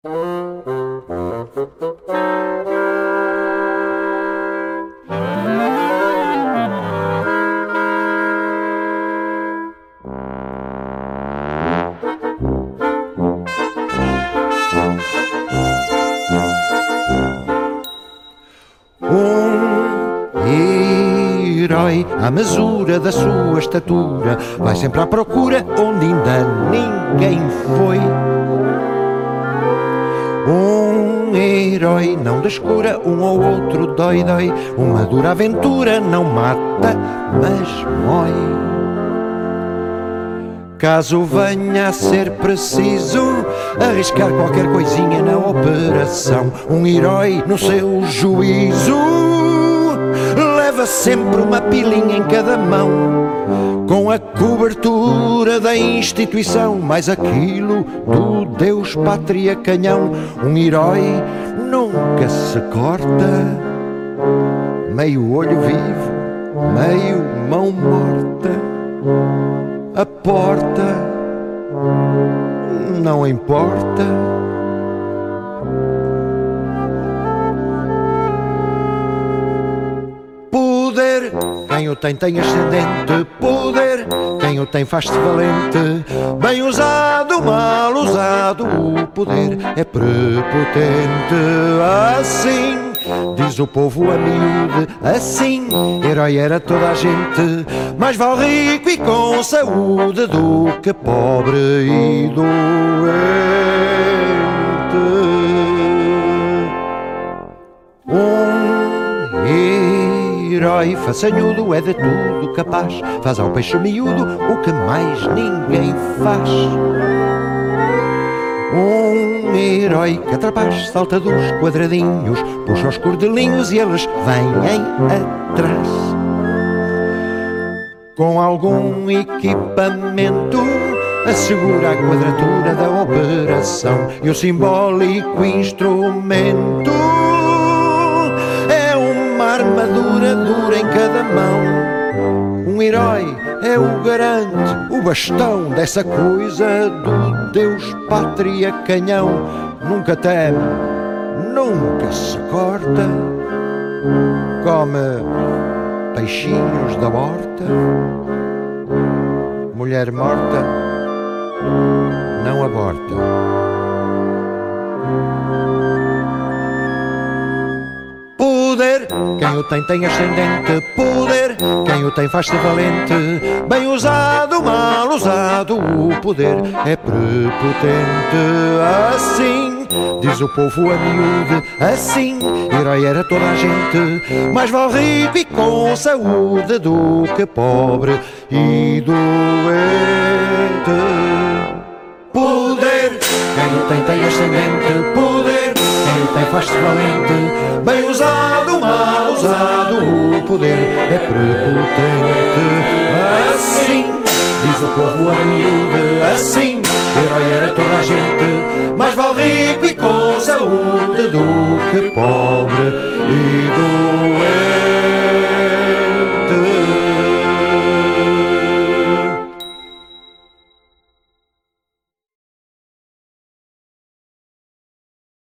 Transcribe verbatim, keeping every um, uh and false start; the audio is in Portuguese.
À mesura da sua estatura, vai sempre à procura onde ainda ninguém foi. Um herói não descura, um ou outro dói-dói. Uma dura aventura não mata, mas mói. Caso venha a ser preciso arriscar qualquer coisinha na operação, um herói no seu juízo leva sempre uma pilinha em cada mão, com a cobertura da instituição, mais aquilo do Deus, pátria, canhão. Um herói nunca se corta, meio olho vivo, meio mão morta. A porta não importa. Poder, quem o tem tem ascendente. Poder, quem o tem faz-se valente. Bem usado, mal usado, o poder é prepotente. Assim diz o povo a miúde, assim herói era toda a gente. Mais vale rico e com saúde do que pobre e doente. Um herói façanhudo é de tudo capaz, faz ao peixe miúdo o que mais ninguém faz. Um herói catrapaz salta dos quadradinhos, puxa os cordelinhos e eles vêm atrás. Com algum equipamento assegura a quadratura da operação, e o simbólico instrumento é uma armadura dura em cada mão. Um herói é o garante, o bastão dessa coisa do Deus, pátria, canhão. Nunca teme, nunca se corta, come peixinhos da horta. Mulher morta não aborta. Poder, quem o tem tem ascendente. Poder, quem o tem faz-se valente. Bem usado, mal usado, o poder é prepotente. Assim diz o povo a miúde, assim herói era toda a gente. Mais vale rico e com saúde do que pobre e doente. Poder, quem o tem tem ascendente. Poder, quem o tem faz-se valente. Bem usado, mal usado, o poder é prepotente. Assim diz o povo a miúde, assim herói era toda a gente. Mais vale rico e com saúde do que pobre e doente.